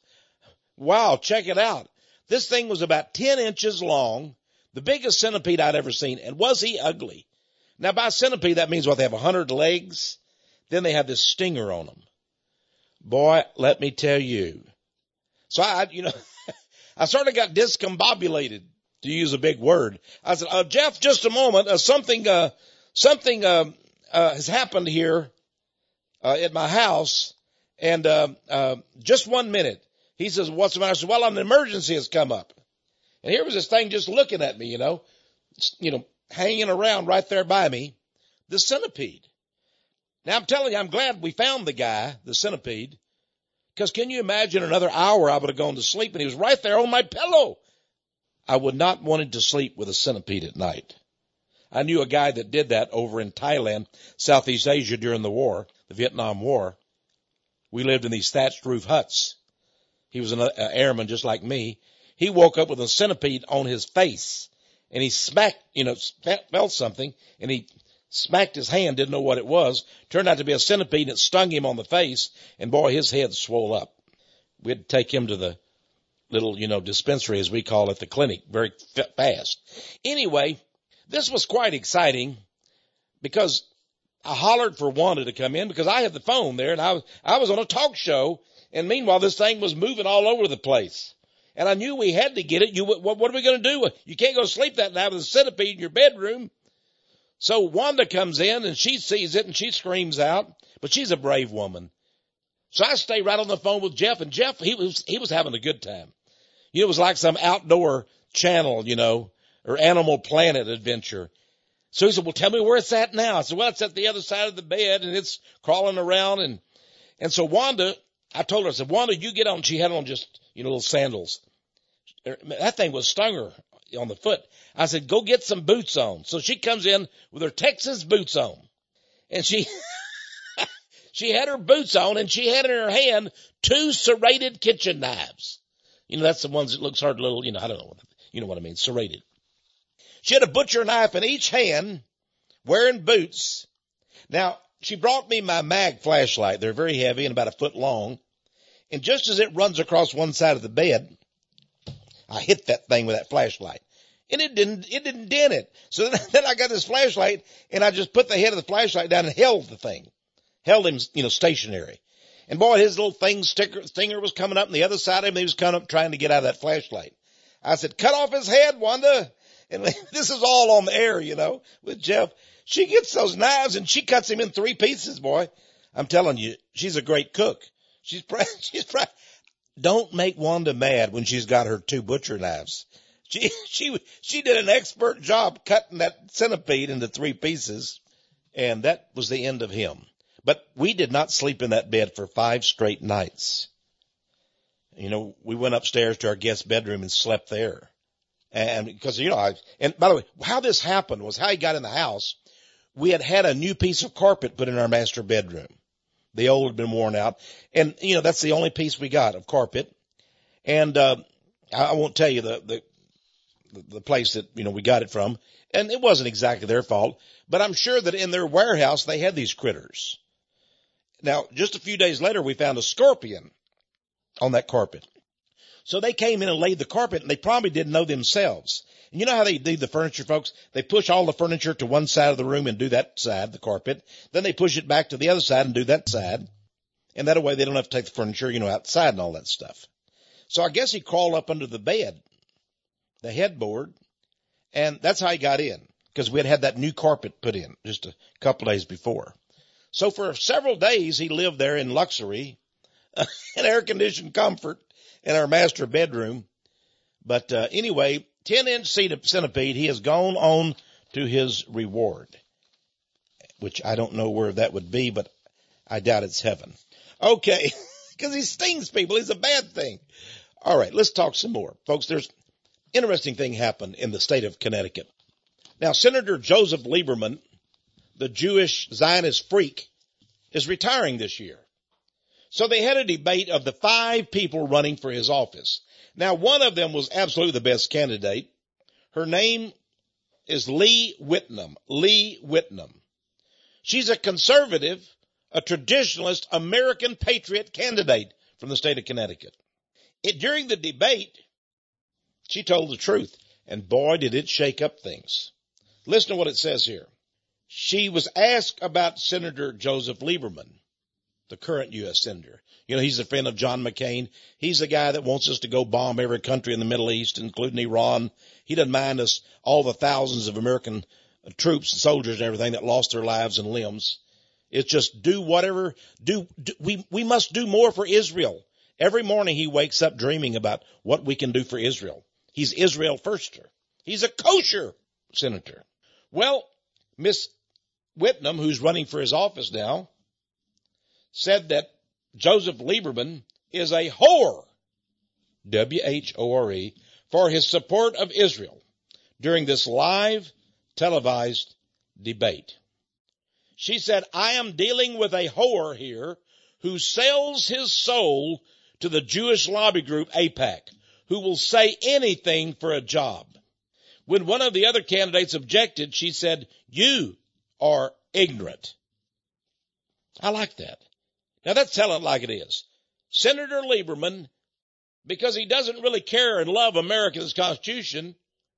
wow, check it out. This thing was about ten inches long, the biggest centipede I'd ever seen. And was he ugly? Now, by centipede, that means what? They have a hundred legs. Then they have this stinger on them. Boy, let me tell you. So I, you know, I sort of got discombobulated, to use a big word. I said, uh, Jeff, just a moment. Uh, something, uh, something, uh, uh, has happened here, uh, at my house. And, uh, uh, just one minute. He says, what's the matter? I said, well, an emergency has come up. And here was this thing just looking at me, you know, you know, hanging around right there by me, the centipede. Now, I'm telling you, I'm glad we found the guy, the centipede, because can you imagine another hour I would have gone to sleep and he was right there on my pillow. I would not want to sleep with a centipede at night. I knew a guy that did that over in Thailand, Southeast Asia during the war, the Vietnam War. We lived in these thatched roof huts. He was an uh, airman just like me. He woke up with a centipede on his face and he smacked, you know, felt something and he smacked his hand, didn't know what it was. Turned out to be a centipede and it stung him on the face and boy, his head swole up. We had to take him to the little, you know, dispensary as we call it, the clinic, very fast. Anyway, this was quite exciting because I hollered for Wanda to come in because I had the phone there and I was, I was on a talk show. And meanwhile, this thing was moving all over the place. And I knew we had to get it. You, what, what are we going to do? You can't go to sleep that night with a centipede in your bedroom. So Wanda comes in and she sees it and she screams out, but she's a brave woman. So I stay right on the phone with Jeff, and Jeff, he was, he was having a good time. You know, it was like some outdoor channel, you know, or Animal Planet adventure. So he said, well, tell me where it's at now. I said, well, it's at the other side of the bed and it's crawling around. And, and so Wanda, I told her, I said, Wanda, you get on. She had on just, you know, little sandals. That thing was stung her on the foot. I said, go get some boots on. So she comes in with her Texas boots on. And she, she had her boots on and she had in her hand two serrated kitchen knives. You know, that's the ones that looks hard, little, you know, I don't know. You know what I mean, serrated. She had a butcher knife in each hand, wearing boots. Now, she brought me my mag flashlight. They're very heavy and about a foot long. And just as it runs across one side of the bed, I hit that thing with that flashlight. And it didn't, it didn't dent it. So then, then I got this flashlight and I just put the head of the flashlight down and held the thing. Held him, you know, stationary. And boy, his little thing sticker, stinger was coming up on the other side of him. He was coming up trying to get out of that flashlight. I said, cut off his head, Wanda. And this is all on the air, you know, with Jeff. She gets those knives and she cuts him in three pieces, boy. I'm telling you, she's a great cook. She's, she's, don't make Wanda mad when she's got her two butcher knives. She, she, she did an expert job cutting that centipede into three pieces. And that was the end of him. But we did not sleep in that bed for five straight nights. You know, we went upstairs to our guest bedroom and slept there. And because, you know, I, and by the way, how this happened was how he got in the house. We had had a new piece of carpet put in our master bedroom. The old had been worn out. And, you know, that's the only piece we got of carpet. And, uh, I won't tell you the, the, the place that, you know, we got it from. And it wasn't exactly their fault, but I'm sure that in their warehouse they had these critters. Now, just a few days later, we found a scorpion on that carpet. So they came in and laid the carpet, and they probably didn't know themselves. And you know how they do the furniture, folks? They push all the furniture to one side of the room and do that side, the carpet. Then they push it back to the other side and do that side. And that way they don't have to take the furniture, you know, outside and all that stuff. So I guess he crawled up under the bed, the headboard, and that's how he got in, because we had had that new carpet put in just a couple days before. So for several days, he lived there in luxury, in air-conditioned comfort, in our master bedroom. But uh, anyway, ten-inch centipede, he has gone on to his reward, which I don't know where that would be, but I doubt it's heaven. Okay, because he stings people. He's a bad thing. All right, let's talk some more. Folks, there's an interesting thing happened in the state of Connecticut. Now, Senator Joseph Lieberman, the Jewish Zionist freak, is retiring this year. So they had a debate of the five people running for his office. Now, one of them was absolutely the best candidate. Her name is Lee Whitnam. Lee Whitnam. She's a conservative a traditionalist American patriot candidate from the state of Connecticut. It, during the debate, she told the truth, and boy, did it shake up things. Listen to what it says here. She was asked about Senator Joseph Lieberman, the current U S Senator. You know, he's a friend of John McCain. He's the guy that wants us to go bomb every country in the Middle East, including Iran. He doesn't mind us, all the thousands of American troops and soldiers and everything that lost their lives and limbs. It's just do whatever, do, do we, we must do more for Israel. Every morning he wakes up dreaming about what we can do for Israel. He's Israel firster. He's a kosher senator. Well, Miss Whitnam, who's running for his office now, said that Joseph Lieberman is a whore, W H O R E, for his support of Israel during this live televised debate. She said, I am dealing with a whore here who sells his soul to the Jewish lobby group AIPAC, who will say anything for a job. When one of the other candidates objected, she said, you are ignorant. I like that. Now that's telling it like it is. Senator Lieberman, because he doesn't really care and love America's Constitution,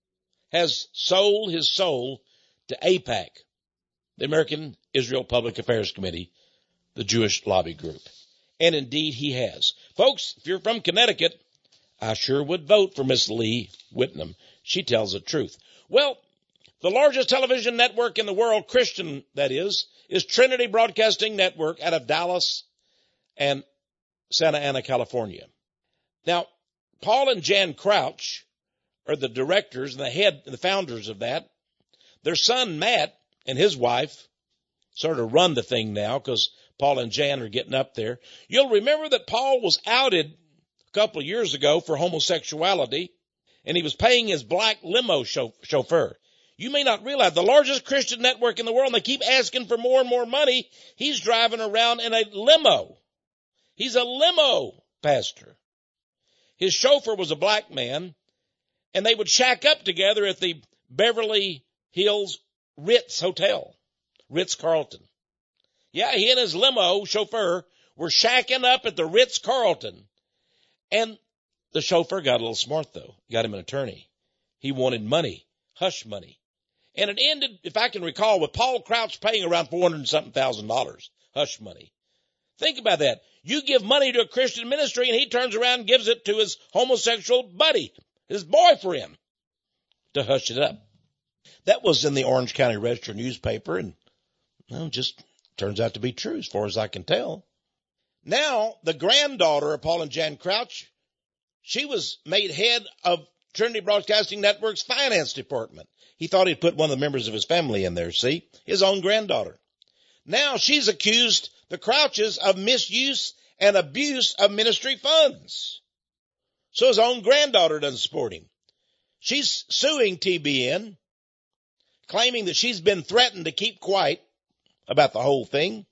has sold his soul to AIPAC, the American Israel Public Affairs Committee, the Jewish lobby group. And indeed he has. Folks, if you're from Connecticut, I sure would vote for Miss Lee Whitnam. She tells the truth. Well, the largest television network in the world, Christian that is, is Trinity Broadcasting Network out of Dallas and Santa Ana, California. Now, Paul and Jan Crouch are the directors and the head and the founders of that. Their son, Matt, and his wife sort of run the thing now because Paul and Jan are getting up there. You'll remember that Paul was outed a couple of years ago for homosexuality, and he was paying his black limo chauffeur. You may not realize the largest Christian network in the world, and they keep asking for more and more money. He's driving around in a limo. He's a limo pastor. His chauffeur was a black man, and they would shack up together at the Beverly Hills Ritz Hotel, Ritz-Carlton. Yeah, he and his limo chauffeur were shacking up at the Ritz-Carlton. And the chauffeur got a little smart, though. Got him an attorney. He wanted money, hush money. And it ended, if I can recall, with Paul Crouch paying around four hundred and something thousand dollars, hush money. Think about that. You give money to a Christian ministry, and he turns around and gives it to his homosexual buddy, his boyfriend, to hush it up. That was in the Orange County Register newspaper, and well, just turns out to be true as far as I can tell. Now, the granddaughter of Paul and Jan Crouch, she was made head of Trinity Broadcasting Network's finance department. He thought he'd put one of the members of his family in there, see? His own granddaughter. Now she's accused the Crouches of misuse and abuse of ministry funds. So his own granddaughter doesn't support him. She's suing T B N, claiming that she's been threatened to keep quiet about the whole thing.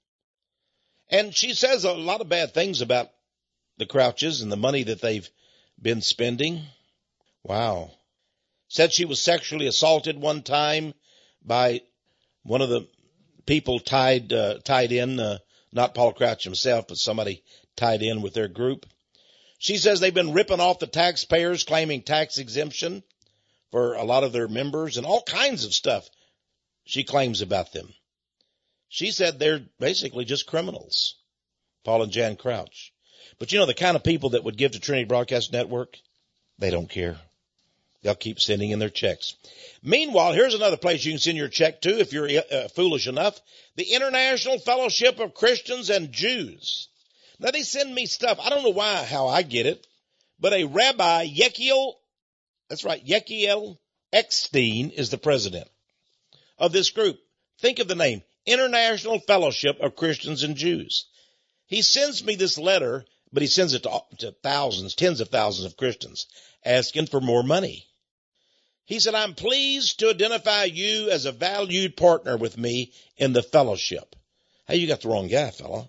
And she says a lot of bad things about the Crouches and the money that they've been spending. Wow. Said she was sexually assaulted one time by one of the people tied uh, tied in, uh, not Paul Crouch himself, but somebody tied in with their group. She says they've been ripping off the taxpayers, claiming tax exemption for a lot of their members and all kinds of stuff she claims about them. She said they're basically just criminals, Paul and Jan Crouch. But you know, the kind of people that would give to Trinity Broadcast Network, they don't care. They'll keep sending in their checks. Meanwhile, here's another place you can send your check to if you're uh, foolish enough. The International Fellowship of Christians and Jews. Now, they send me stuff. I don't know why, how I get it, but a Rabbi, Yechiel, that's right, Yechiel Eckstein is the president of this group. Think of the name, International Fellowship of Christians and Jews. He sends me this letter, but he sends it to, to thousands, tens of thousands of Christians, asking for more money. He said, I'm pleased to identify you as a valued partner with me in the fellowship. Hey, you got the wrong guy, fella.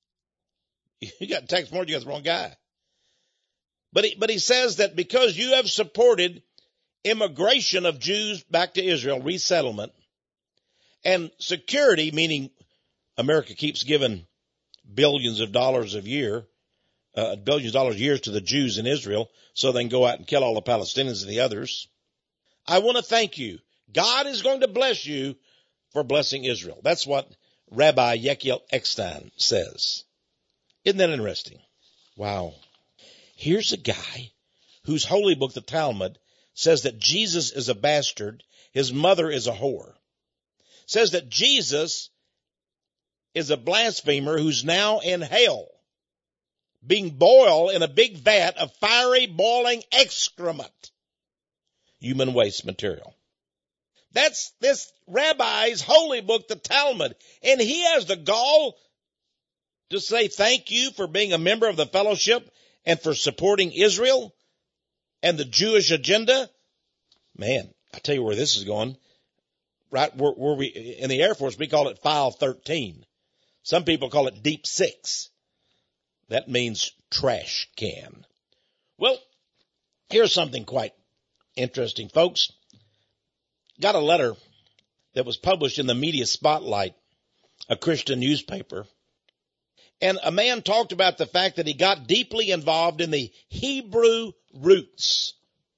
You got text more, you got the wrong guy. But he, but he says that because you have supported immigration of Jews back to Israel, resettlement, and security, meaning America keeps giving billions of dollars a year, uh, billions of dollars a year to the Jews in Israel so they can go out and kill all the Palestinians and the others. I want to thank you. God is going to bless you for blessing Israel. That's what Rabbi Yechiel Eckstein says. Isn't that interesting? Wow. Here's a guy whose holy book, the Talmud, says that Jesus is a bastard. His mother is a whore. Says that Jesus is a blasphemer who's now in hell, being boiled in a big vat of fiery, boiling excrement, human waste material. That's this rabbi's holy book, the Talmud. And he has the gall to say thank you for being a member of the fellowship and for supporting Israel and the Jewish agenda. Man, I tell you where this is going. Right where, where we, in the Air Force, we call it File thirteen. Some people call it Deep Six. That means trash can. Well, here's something quite interesting, folks. Got a letter that was published in the Media Spotlight, a Christian newspaper. And a man talked about the fact that he got deeply involved in the Hebrew Roots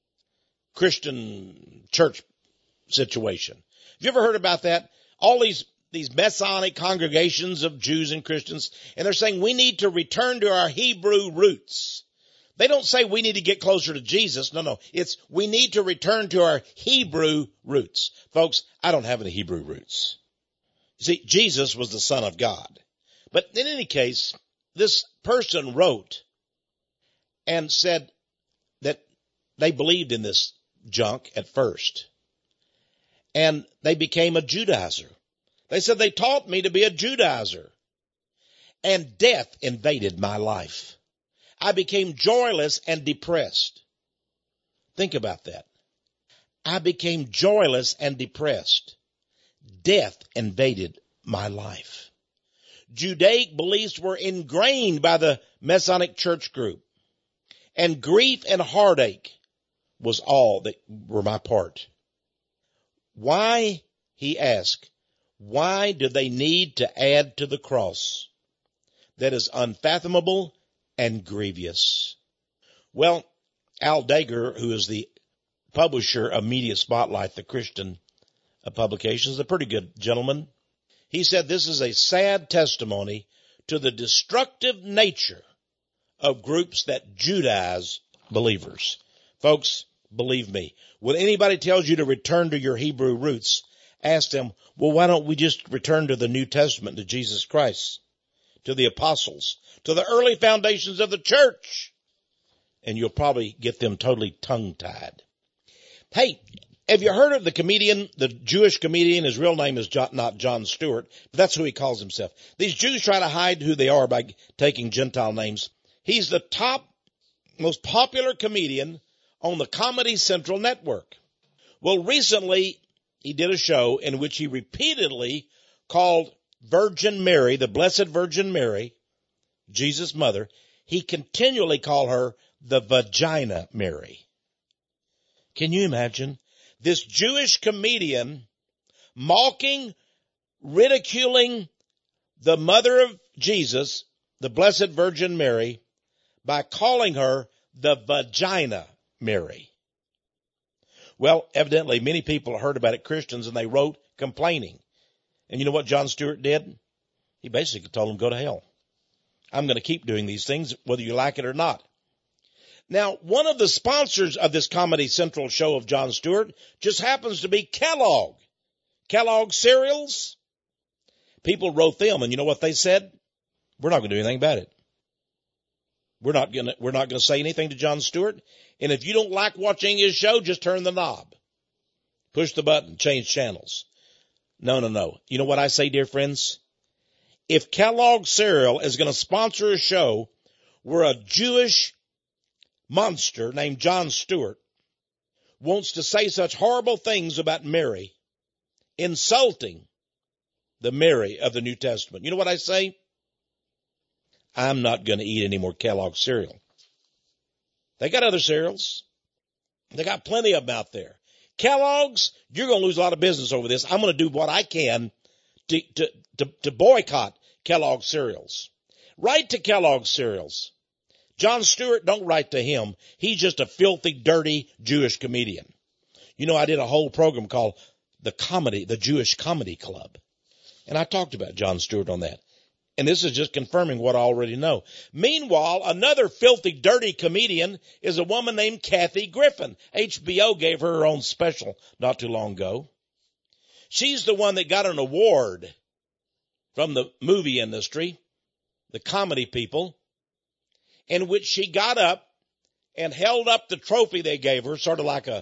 Christian church situation. Have you ever heard about that? All these, these Messianic congregations of Jews and Christians, and they're saying we need to return to our Hebrew roots. They don't say we need to get closer to Jesus. No, no. It's we need to return to our Hebrew roots. Folks, I don't have any Hebrew roots. You see, Jesus was the Son of God. But in any case, this person wrote and said that they believed in this junk at first. And they became a Judaizer. They said they taught me to be a Judaizer. And death invaded my life. I became joyless and depressed. Think about that. I became joyless and depressed. Death invaded my life. Judaic beliefs were ingrained by the Messianic church group. And grief and heartache was all that were my part. Why, he asked, why do they need to add to the cross that is unfathomable and grievous? Well, Al Dager, who is the publisher of Media Spotlight, the Christian publication, is a pretty good gentleman. He said this is a sad testimony to the destructive nature of groups that Judaize believers. Folks, believe me, when anybody tells you to return to your Hebrew roots, ask them, well, why don't we just return to the New Testament, to Jesus Christ, to the apostles, to the early foundations of the church? And you'll probably get them totally tongue-tied. Hey, have you heard of the comedian, the Jewish comedian? His real name is John, not Jon Stewart, but that's who he calls himself. These Jews try to hide who they are by taking Gentile names. He's the top, most popular comedian on the Comedy Central network. Well, recently he did a show in which he repeatedly called Virgin Mary, the Blessed Virgin Mary, Jesus' mother, he continually called her the Vagina Mary. Can you imagine? This Jewish comedian mocking, ridiculing the mother of Jesus, the Blessed Virgin Mary, by calling her the Vagina Mary. Well, evidently many people heard about it, Christians, and they wrote complaining. And you know what Jon Stewart did? He basically told them, go to hell. I'm going to keep doing these things, whether you like it or not. Now, one of the sponsors of this Comedy Central show of Jon Stewart just happens to be Kellogg. Kellogg cereals. People wrote them, and you know what they said? We're not going to do anything about it. We're not going to, we're not going to say anything to Jon Stewart. And if you don't like watching his show, just turn the knob. Push the button, change channels. No, no, no. You know what I say, dear friends? If Kellogg cereal is going to sponsor a show where a Jewish monster named Jon Stewart wants to say such horrible things about Mary, insulting the Mary of the New Testament, you know what I say? I'm not going to eat any more Kellogg cereal. They got other cereals. They got plenty of them out there. Kellogg's, you're going to lose a lot of business over this. I'm going to do what I can to, to, to, to boycott Kellogg cereals. Write to Kellogg's Cereals. Jon Stewart, don't write to him. He's just a filthy, dirty Jewish comedian. You know, I did a whole program called The Comedy, the Jewish Comedy Club. And I talked about Jon Stewart on that. And this is just confirming what I already know. Meanwhile, another filthy, dirty comedian is a woman named Kathy Griffin. H B O gave her her own special not too long ago. She's the one that got an award from the movie industry, the comedy people, in which she got up and held up the trophy they gave her, sort of like a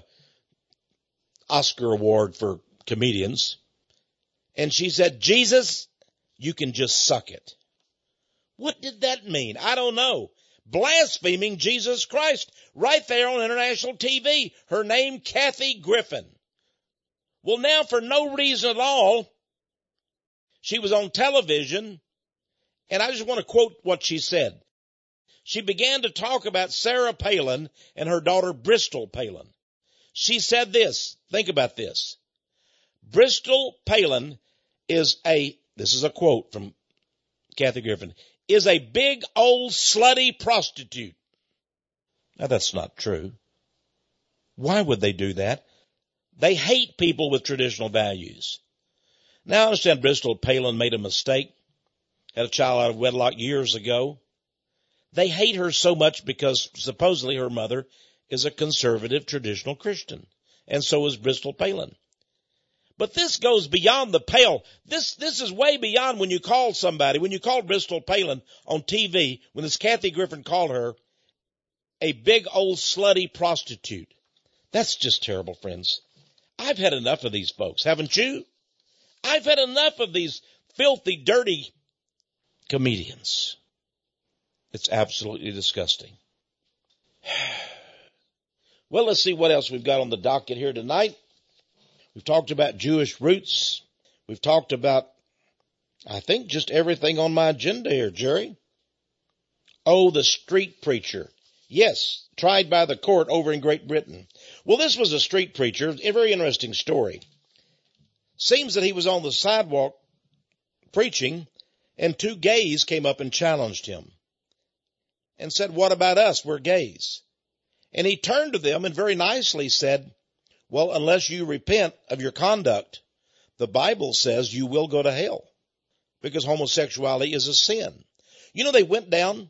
Oscar award for comedians. And she said, Jesus, you can just suck it. What did that mean? I don't know. Blaspheming Jesus Christ right there on international T V. Her name, Kathy Griffin. Well, now for no reason at all, she was on television, and I just want to quote what she said. She began to talk about Sarah Palin and her daughter Bristol Palin. She said this. Think about this. Bristol Palin is a, this is a quote from Kathy Griffin, is a big old slutty prostitute. Now that's not true. Why would they do that? They hate people with traditional values. Now I understand Bristol Palin made a mistake, had a child out of wedlock years ago. They hate her so much because supposedly her mother is a conservative traditional Christian. And so is Bristol Palin. But this goes beyond the pale. This, this is way beyond when you call somebody, when you call Bristol Palin on T V, when this Kathy Griffin called her a big old slutty prostitute. That's just terrible, friends. I've had enough of these folks, haven't you? I've had enough of these filthy, dirty comedians. It's absolutely disgusting. Well, let's see what else we've got on the docket here tonight. We've talked about Jewish roots. We've talked about, I think, just everything on my agenda here, Jerry. Oh, the street preacher. Yes, tried by the court over in Great Britain. Well, this was a street preacher, a very interesting story. Seems that he was on the sidewalk preaching, and two gays came up and challenged him and said, what about us? We're gays. And he turned to them and very nicely said, well, unless you repent of your conduct, the Bible says you will go to hell because homosexuality is a sin. You know, they went down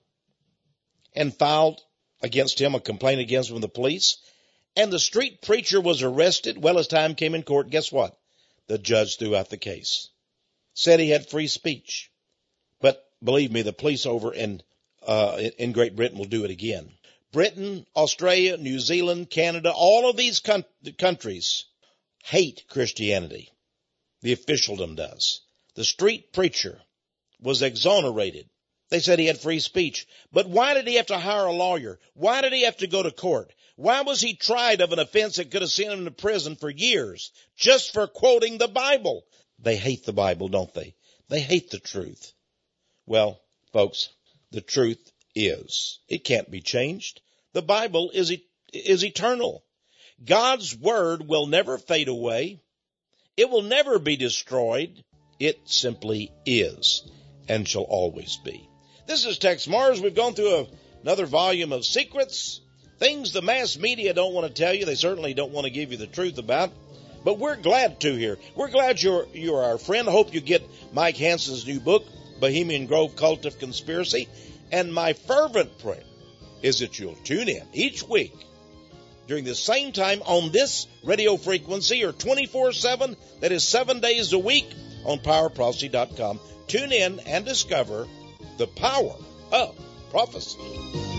and filed against him, a complaint against him with the police, and the street preacher was arrested. Well, as time came in court, guess what? The judge threw out the case. Said he had free speech. But believe me, the police over in, uh, in Great Britain will do it again. Britain, Australia, New Zealand, Canada, all of these con- countries hate Christianity. The officialdom does. The street preacher was exonerated. They said he had free speech. But why did he have to hire a lawyer? Why did he have to go to court? Why was he tried of an offense that could have sent him to prison for years just for quoting the Bible? They hate the Bible, don't they? They hate the truth. Well, folks, the truth is, it can't be changed. The Bible is, is eternal. God's word will never fade away. It will never be destroyed. It simply is and shall always be. This is Tex Mars. We've gone through a, another volume of secrets, things the mass media don't want to tell you. They certainly don't want to give you the truth about. But we're glad to here. We're glad you're, you're our friend. I hope you get Mike Hanson's new book, Bohemian Grove Cult of Conspiracy. And my fervent prayer is that you'll tune in each week during the same time on this radio frequency or twenty-four seven, that is seven days a week on power prophecy dot com. Tune in and discover the power of prophecy.